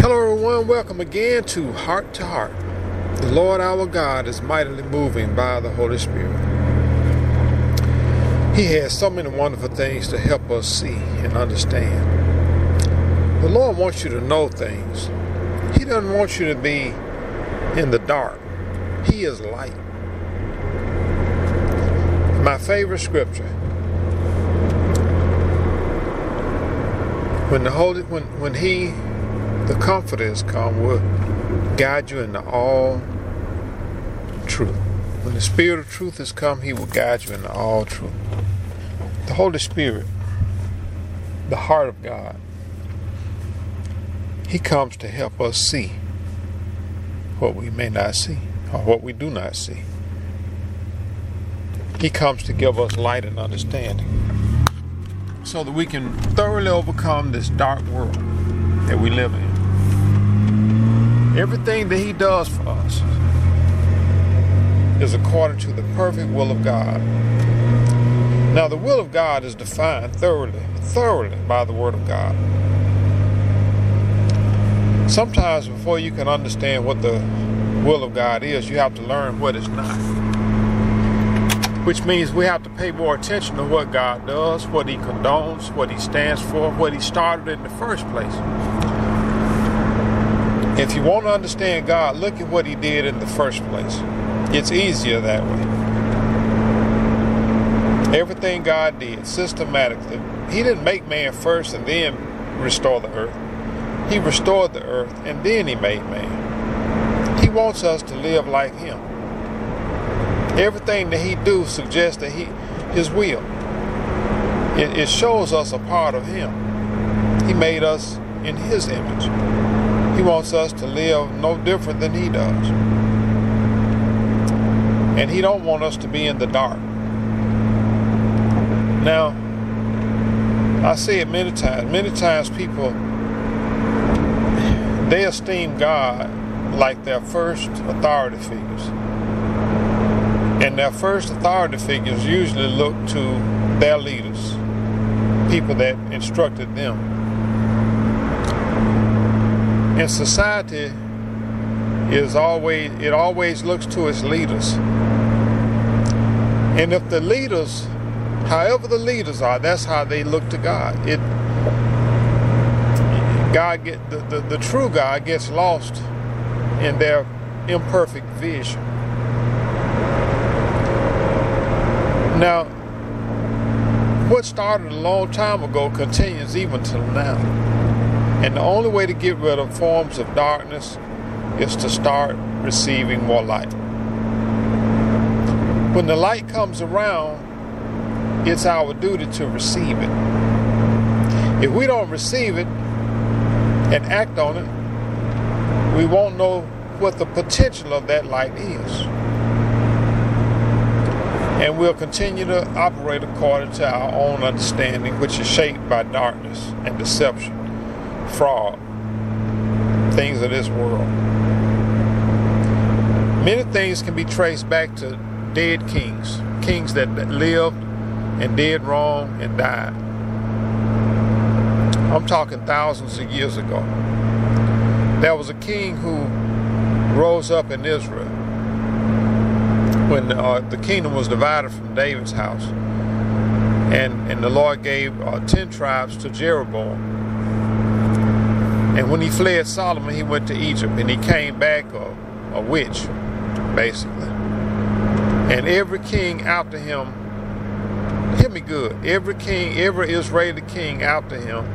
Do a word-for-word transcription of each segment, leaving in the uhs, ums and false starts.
Hello everyone, welcome again to Heart to Heart. The Lord our God is mightily moving by the Holy Spirit. He has so many wonderful things to help us see and understand. The Lord wants you to know things. He doesn't want you to be in the dark. He is light. My favorite scripture. When the Holy, when, when He, the Comforter, is come, will guide you into all truth. When the Spirit of truth has come, He will guide you into all truth. The Holy Spirit, the heart of God, He comes to help us see what we may not see or what we do not see. He comes to give us light and understanding so that we can thoroughly overcome this dark world that we live in. Everything that He does for us is according to the perfect will of God. Now, the will of God is defined thoroughly, thoroughly by the Word of God. Sometimes before you can understand what the will of God is, you have to learn what it's not. Which means we have to pay more attention to what God does, what He condones, what He stands for, what He started in the first place. If you want to understand God, look at what He did in the first place. It's easier that way. Everything God did systematically. He didn't make man first and then restore the earth. He restored the earth and then He made man. He wants us to live like Him. Everything that He do suggests that He, His will. It, it shows us a part of Him. He made us in His image. He wants us to live no different than He does. And He don't want us to be in the dark. Now, I say it many times. Many times people, they esteem God like their first authority figures. And their first authority figures usually look to their leaders, people that instructed them. And society is always, it always looks to its leaders. And if the leaders, however the leaders are, that's how they look to God. It, God get the, the, the true God gets lost in their imperfect vision. Now, what started a long time ago continues even till now. And the only way to get rid of forms of darkness is to start receiving more light. When the light comes around, it's our duty to receive it. If we don't receive it and act on it, we won't know what the potential of that light is. And we'll continue to operate according to our own understanding, which is shaped by darkness and deception, fraud, things of this world. Many things can be traced back to dead kings, kings that, that lived and did wrong and died. I'm talking thousands of years ago. There was a king who rose up in Israel when uh, the kingdom was divided from David's house. And, and the Lord gave uh, ten tribes to Jeroboam. And when he fled Solomon, he went to Egypt. And he came back a, a witch, basically. And every king after him, hear me good, every king, every Israeli king after him,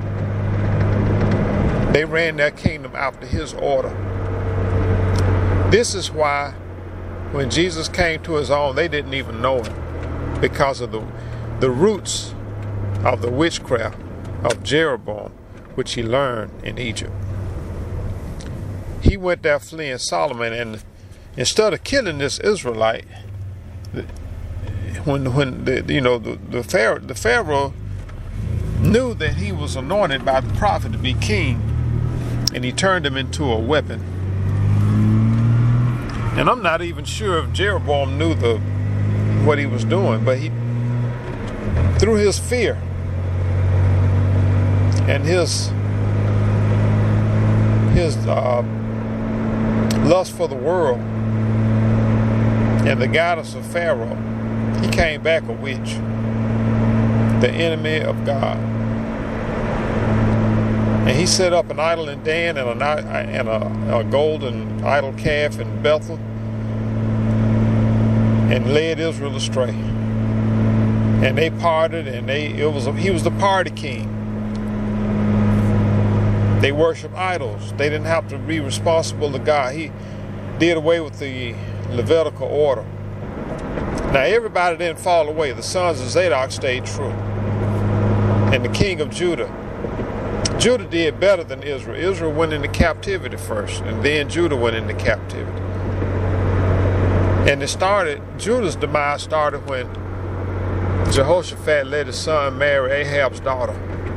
they ran their kingdom after his order. This is why when Jesus came to His own, they didn't even know Him, because of the, the roots of the witchcraft of Jeroboam, which he learned in Egypt. He went there fleeing Solomon, and instead of killing this Israelite, when when the, you know the the Pharaoh, the Pharaoh knew that he was anointed by the prophet to be king, and he turned him into a weapon. And I'm not even sure if Jeroboam knew the what he was doing, but he, through his fear and his his uh, lust for the world and the guidance of Pharaoh, he came back a witch, the enemy of God. And he set up an idol in Dan and a, and a, a golden idol calf in Bethel and led Israel astray. And they parted, and they it was he was the party king. They worshiped idols. They didn't have to be responsible to God. He did away with the Levitical order. Now everybody didn't fall away. The sons of Zadok stayed true. And the king of Judah, Judah did better than Israel. Israel went into captivity first, and then Judah went into captivity. And it started, Judah's demise started when Jehoshaphat let his son marry Ahab's daughter.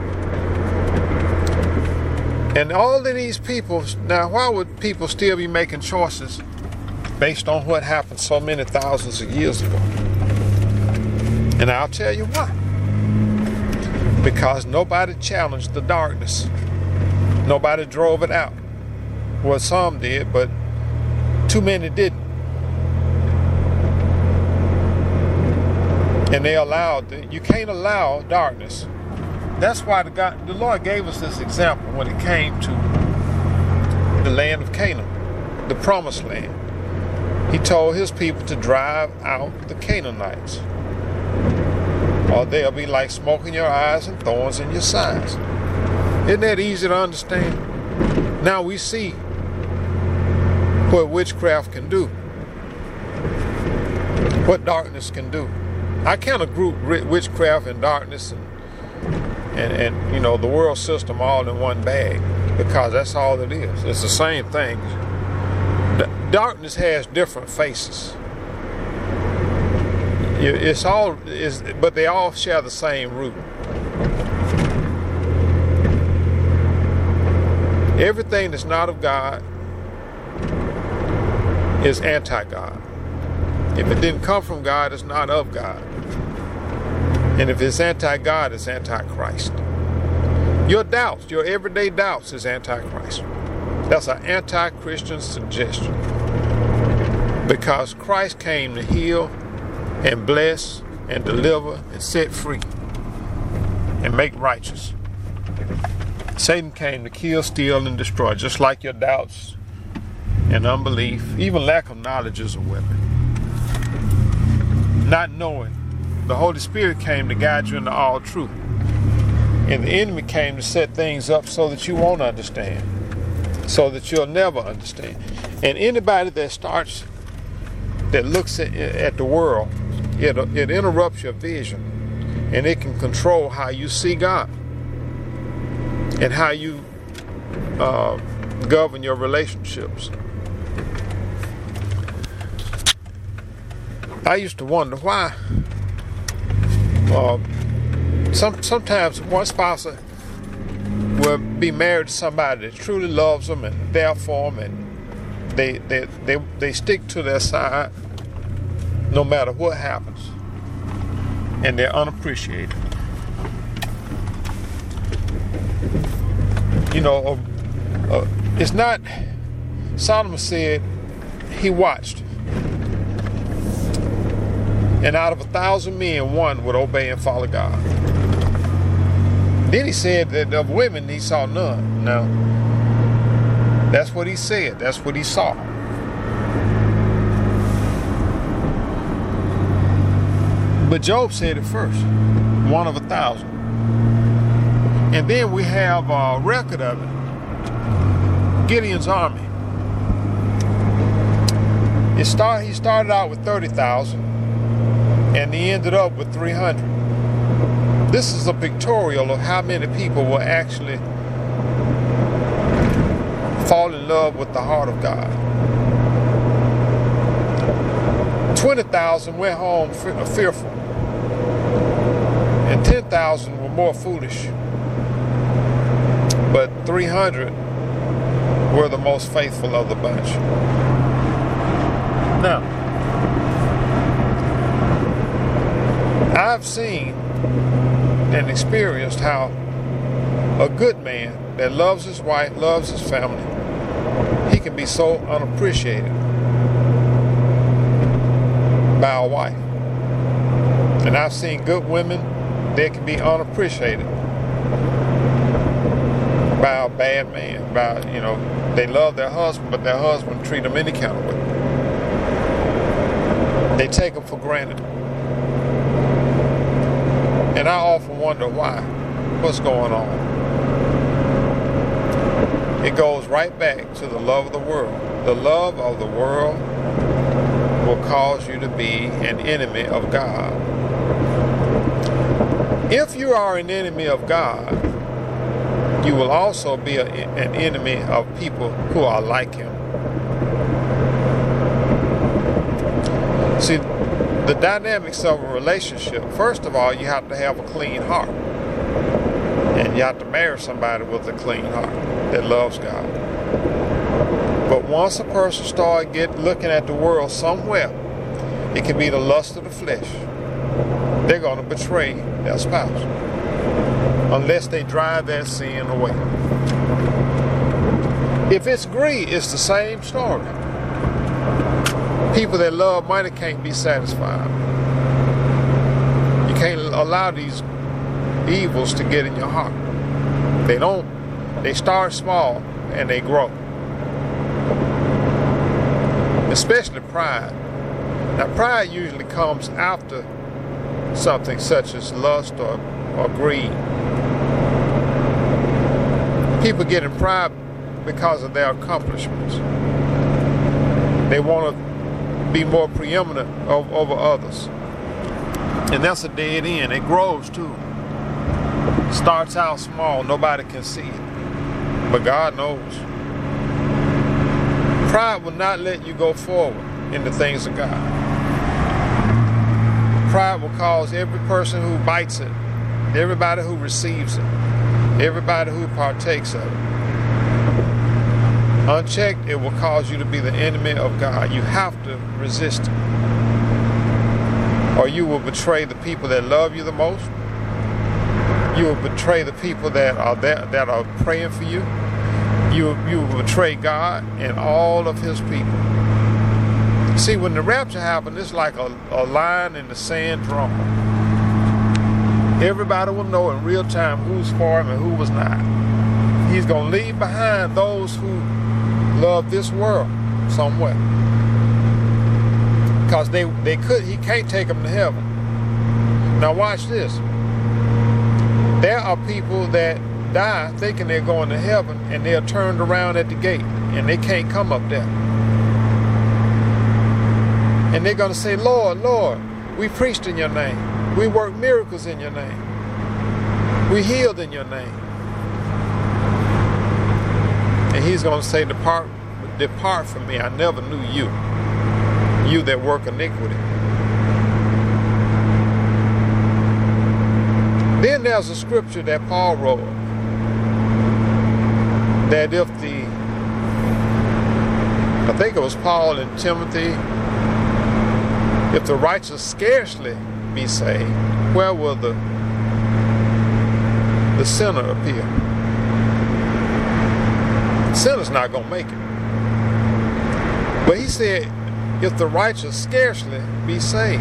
And all of these people, now why would people still be making choices based on what happened so many thousands of years ago? And I'll tell you why. Because nobody challenged the darkness. Nobody drove it out. Well, some did, but too many didn't. And they allowed, the, you can't allow darkness. That's why the, God, the Lord gave us this example when it came to the land of Canaan, the promised land. He told his people to drive out the Canaanites, or they'll be like smoke in your eyes and thorns in your sides. Isn't that easy to understand? Now we see what witchcraft can do, what darkness can do. I kind of group witchcraft and darkness and, and, and, you know, the world system all in one bag, because that's all it is. It's the same thing. The darkness has different faces. It's all, it's, but they all share the same root. Everything that's not of God is anti-God. If it didn't come from God, it's not of God. And if it's anti-God, it's anti-Christ. Your doubts, your everyday doubts is anti-Christ. That's an anti-Christian suggestion. Because Christ came to heal and bless and deliver and set free and make righteous. Satan came to kill, steal, and destroy, just like your doubts and unbelief. Even lack of knowledge is a weapon. Not knowing. The Holy Spirit came to guide you into all truth. And the enemy came to set things up so that you won't understand, so that you'll never understand. And anybody that starts, that looks at, at the world, it, it interrupts your vision, and it can control how you see God and how you uh, govern your relationships. I used to wonder why uh, some sometimes one spouse will be married to somebody that truly loves them and there for them, and they they they they stick to their side no matter what happens, and they're unappreciated. You know, uh, uh, it's not. Solomon said he watched, and out of a thousand men, one would obey and follow God. Then he said that of women he saw none. Now, that's what he said. That's what he saw. But Job said it first, one of a thousand. And then we have a record of it. Gideon's army. It start, he started out with thirty thousand, and he ended up with three hundred. This is a pictorial of how many people will actually fall in love with the heart of God. twenty thousand went home fearful, and ten thousand were more foolish. But three hundred were the most faithful of the bunch. Now, I've seen and experienced how a good man that loves his wife, loves his family, he can be so unappreciated by a wife. And I've seen good women that can be unappreciated by a bad man. By, you know, they love their husband, but their husband treat them any kind of way. They take them for granted. And I often wonder why. What's going on? It goes right back to the love of the world. The love of the world will cause you to be an enemy of God. If you are an enemy of God, you will also be a, an enemy of people who are like him. See, the dynamics of a relationship, first of all, you have to have a clean heart. And you have to marry somebody with a clean heart that loves God. But once a person starts get looking at the world somewhere, it can be the lust of the flesh. They're going to betray their spouse unless they drive that sin away. If it's greed, it's the same story. People that love money can't be satisfied. You can't allow these evils to get in your heart. They don't. They start small and they grow. Especially pride. Now, pride usually comes after something such as lust or, or greed. People get in pride because of their accomplishments. They want to be more preeminent over, over others. And that's a dead end. It grows too. Starts out small, nobody can see it. But God knows. Pride will not let you go forward in the things of God. Pride will cause every person who bites it, everybody who receives it, everybody who partakes of it. Unchecked, it will cause you to be the enemy of God. You have to resist it. Or you will betray the people that love you the most. You will betray the people that are there, that are praying for you. You, you will betray God and all of his people. See, when the rapture happens, it's like a, a line in the sand drawn. Everybody will know in real time who's for him and who was not. He's going to leave behind those who love this world somewhere. Because they, they could, he can't take them to heaven. Now watch this. There are people that die thinking they're going to heaven and they're turned around at the gate and they can't come up there. And they're going to say, Lord, Lord, we preached in your name. We worked miracles in your name. We healed in your name. And he's going to say, depart, depart from me. I never knew you. You that work iniquity. Then there's a scripture that Paul wrote that if the, I think it was Paul and Timothy, if the righteous scarcely be saved, where will the, the sinner appear? The sinner's not going to make it. But he said, if the righteous scarcely be saved.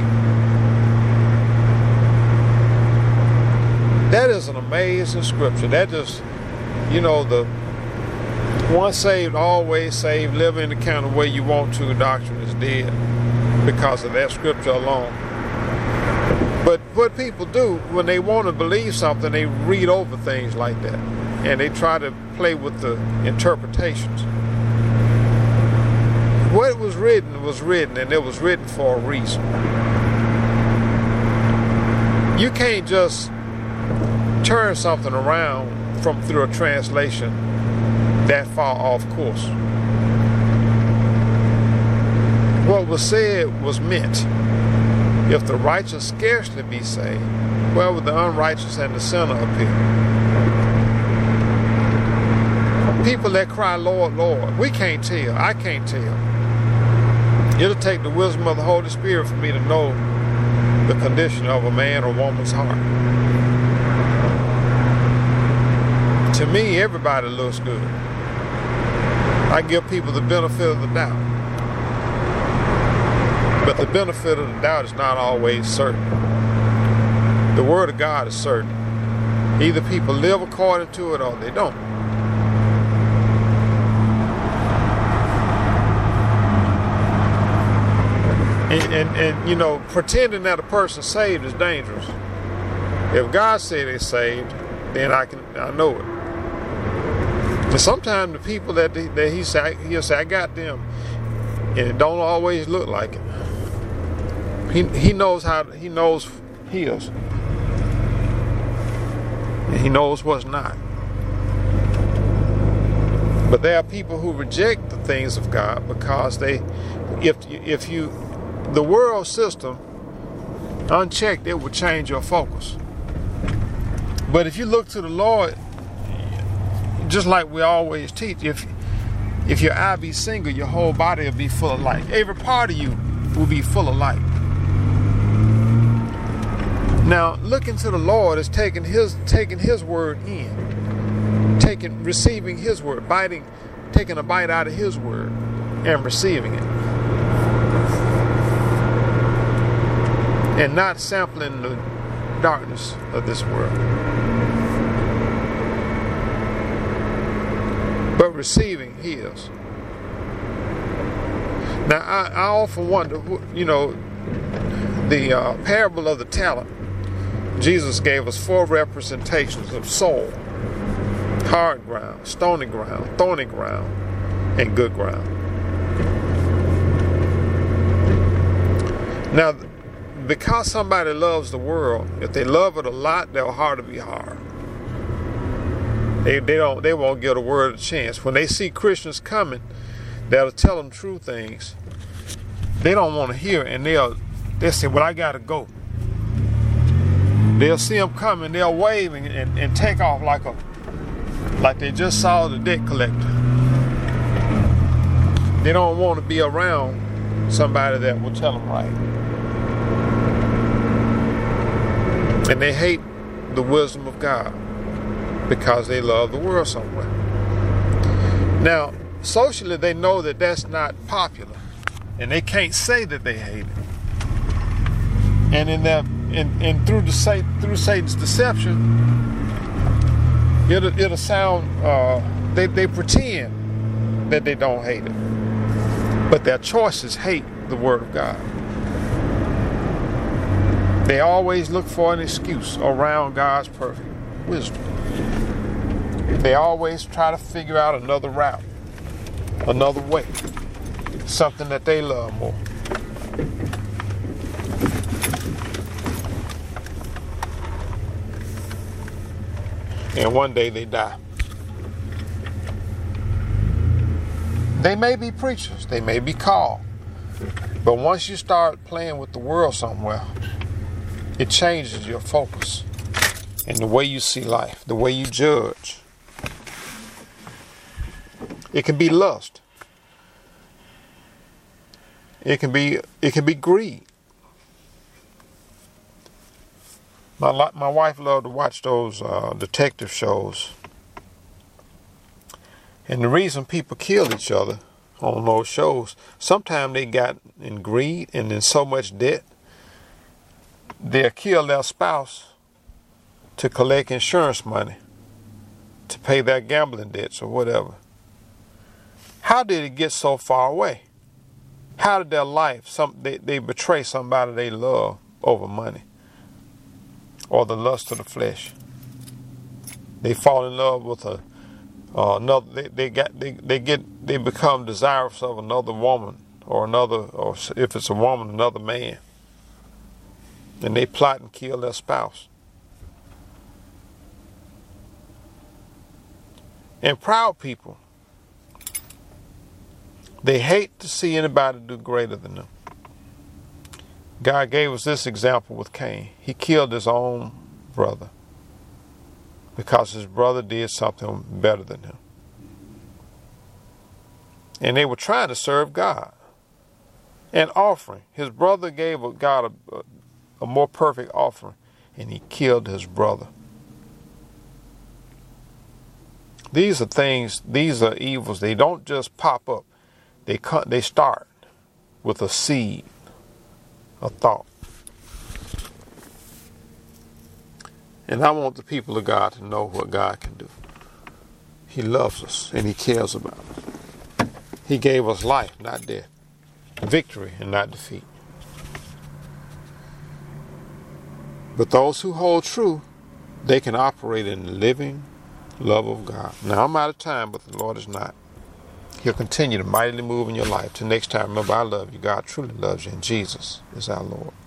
That is an amazing scripture. That just, you know, the once saved, always saved, live in the kind of way you want to doctrine is dead because of that scripture alone. But what people do when they want to believe something, they read over things like that and they try to play with the interpretations. What was written was written, and it was written for a reason. You can't just turn something around from through a translation that far off course. What was said was meant. If the righteous scarcely be saved, where will the unrighteous and the sinner appear? People that cry, Lord, Lord, we can't tell. I can't tell. It'll take the wisdom of the Holy Spirit for me to know the condition of a man or woman's heart. To me, everybody looks good. I give people the benefit of the doubt. But the benefit of the doubt is not always certain. The Word of God is certain. Either people live according to it or they don't. And, and, and you know, pretending that a person's saved is dangerous. If God said they're saved, then I can I know it. And sometimes the people that, they, that he say, he'll say, I got them, and it don't always look like it. He he knows how he knows his, and he knows what's not. But there are people who reject the things of God because they, if if you, the world system, unchecked, it will change your focus. But if you look to the Lord, just like we always teach, if if your eye be single, your whole body will be full of light. Every part of you will be full of light. Now, looking to the Lord is taking His taking His word in, taking receiving His word, biting, taking a bite out of His word, and receiving it, and not sampling the darkness of this world, but receiving His. Now, I, I often wonder, you know, the uh, parable of the talent. Jesus gave us four representations of soul: hard ground, stony ground, thorny ground, and good ground. Now, because somebody loves the world, if they love it a lot, they'll hard to be hard. They they don't they won't give a word a chance. When they see Christians coming that'll tell them true things, they don't want to hear it, and they'll they'll say, "Well, I gotta go." They'll see them coming, they'll wave and, and, and take off like a like they just saw the debt collector. They don't want to be around somebody that will tell them right. And they hate the wisdom of God because they love the world so much. Now, socially, they know that that's not popular, and they can't say that they hate it. And in their and, and through the through Satan's deception, it'll it'll sound uh, they they pretend that they don't hate it, but their choices hate the Word of God. They always look for an excuse around God's perfect wisdom. They always try to figure out another route, another way, something that they love more. And one day they die. They may be preachers, they may be called, but once you start playing with the world somewhere, it changes your focus and the way you see life, the way you judge. It can be lust. It can be it can be greed. My my wife loved to watch those uh, detective shows, and the reason people kill each other on those shows, sometimes they got in greed and in so much debt, they'll kill their spouse to collect insurance money, to pay their gambling debts or whatever. How did it get so far away? How did their life, some they, they betray somebody they love over money or the lust of the flesh? They fall in love with a uh, another. They, they got they, they get they become desirous of another woman or another, or if it's a woman, another man, and they plot and kill their spouse. And proud people, they hate to see anybody do greater than them. God gave us this example with Cain. He killed his own brother because his brother did something better than him. And they were trying to serve God. An offering. His brother gave God a, a, a more perfect offering, and he killed his brother. These are things, these are evils. They don't just pop up. They cut, they start with a seed, a thought. And I want the people of God to know what God can do. He loves us and he cares about us. He gave us life, not death. Victory and not defeat. But those who hold true, they can operate in the living love of God. Now, I'm out of time, but the Lord is not. He'll continue to mightily move in your life. Till next time, remember, I love you. God truly loves you, and Jesus is our Lord.